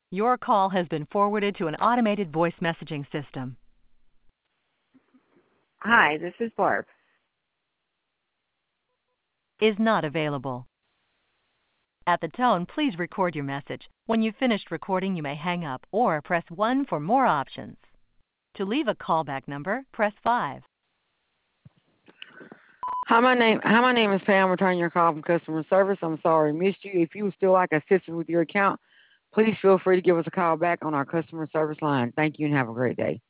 Your call has been forwarded to an automated voice messaging system. Hi, this is Barb. Is not available. At the tone, please record your message. When you've finished recording, you may hang up or press 1 for more options. To leave a callback number, press 5. Hi, my name is Pam. Returning your call from customer service. I'm sorry I missed you. If you would still like assistance with your account, please feel free to give us a call back on our customer service line. Thank you and have a great day.